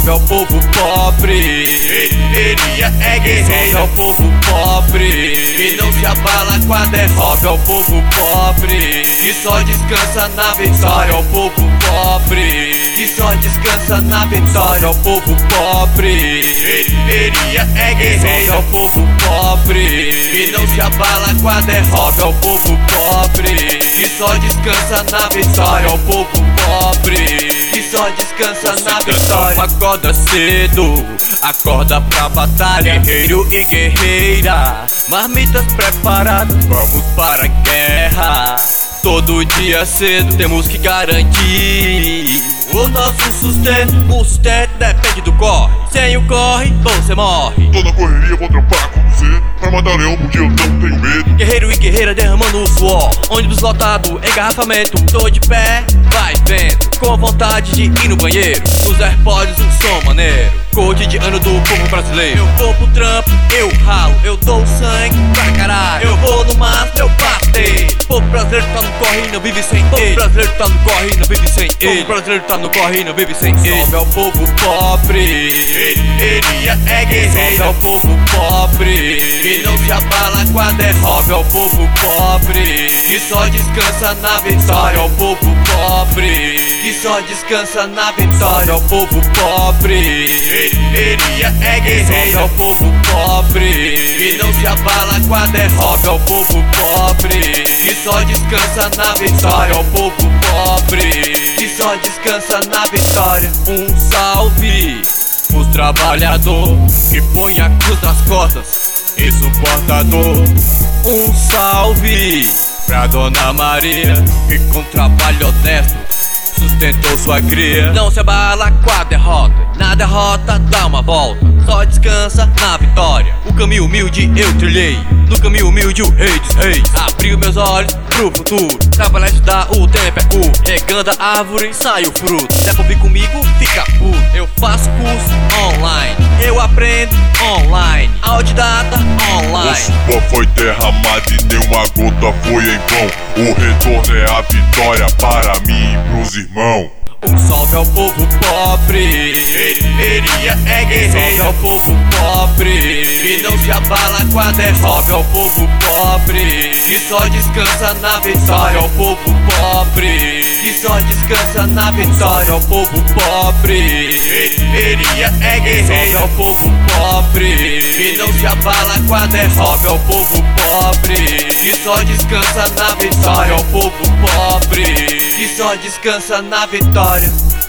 salve ao povo pobre. Periferia é guerreiro, salve ao povo pobre que não se abala com a derrota. Salve ao povo pobre que só descansa na vitória. Ao povo pobre que só descansa na vitória. Ao povo pobre, periferia é guerreiro. Salve ao povo pobre que não se abala com a derrota. Ao povo pobre que só descansa na vitória. Ao povo pobre que só descansa na vitória. Acorda cedo, acorda pra batalha. Guerreiro e guerreira, marmitas preparadas, vamos para a guerra. Todo dia cedo temos que garantir o nosso sustento. O sustento depende do corre, sem o corre você morre. Tô na correria, vou trampar com você pra matar leão porque eu não tenho medo. Guerreiro e guerreira derramando o suor, ônibus lotado, engarrafamento. Tô de pé, vai vendo, com vontade de ir no banheiro. Os AirPods, um som maneiro, cotidiano do povo brasileiro. Eu vou pro trampo, eu ralo, eu dou sangue pra caralho. Eu vou no mato, eu passei. O povo brasileiro tá no corre e não vive sem ele. O brasileiro tá no corre e não vive sem ele. O brasileiro tá no corre e não vive sem ele. Salve ao povo pobre, periferia é guerreiro. Salve ao povo pobre que não se abala com a derrota. Salve ao povo pobre que só descansa na vitória. Ao povo pobre que só descansa na vitória. Ao povo pobre, periferia é guerreiro. Salve ao povo pobre que não se abala com a derrota. Ao povo pobre que só descansa na vitória. Ao povo pobre que só descansa na vitória. Um salve os trabalhadores que põe a cruz nas costas e suporta a dor. Um salve pra Dona Maria que com trabalho honesto sustentou sua cria. Não se abala com a derrota, na derrota dá uma volta, só descansa na vitória. O caminho humilde eu trilhei, no caminho humilde o rei dos reis abriu meus olhos pro futuro. Trabalhar e estudar, o tempo é curto, regando a árvore sai o fruto. Se é pra vir comigo, fica puto. Eu faço curso online, eu aprendo online, autodidata online. O suor foi derramado e nenhuma gota foi em vão. O retorno é a vitória para mim e pros irmãos. Um salve ao povo pobre, periferia é guerreiro. Salve ao povo pobre que não se abala com a derrota. Salve ao povo pobre que só descansa na vitória. Ao povo pobre que só descansa na vitória. Ao povo pobre, periferia é guerreiro. Salve ao povo pobre que não se abala com a derrota. Salve ao povo pobre que só descansa na vitória. Ao povo pobre que só descansa na vitória.